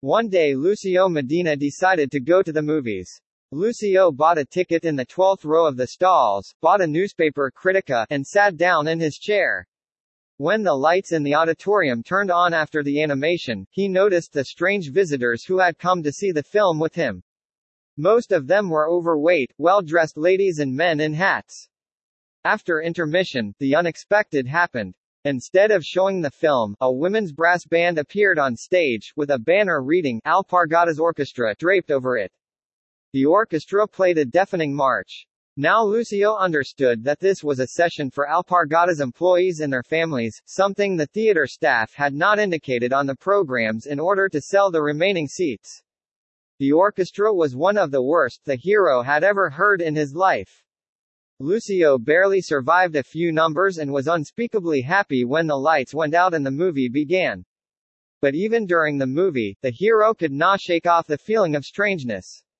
One day Lucio Medina decided to go to the movies. Lucio bought a ticket in the 12th row of the stalls, bought a newspaper Critica, and sat down in his chair. When the lights in the auditorium turned on after the animation, he noticed the strange visitors who had come to see the film with him. Most of them were overweight, well-dressed ladies and men in hats. After intermission, the unexpected happened. Instead of showing the film, a women's brass band appeared on stage, with a banner reading, Alpargatas Orchestra, draped over it. The orchestra played a deafening march. Now Lucio understood that this was a session for Alpargatas employees and their families, something the theater staff had not indicated on the programs in order to sell the remaining seats. The orchestra was one of the worst the hero had ever heard in his life. Lucio barely survived a few numbers and was unspeakably happy when the lights went out and the movie began. But even during the movie, the hero could not shake off the feeling of strangeness.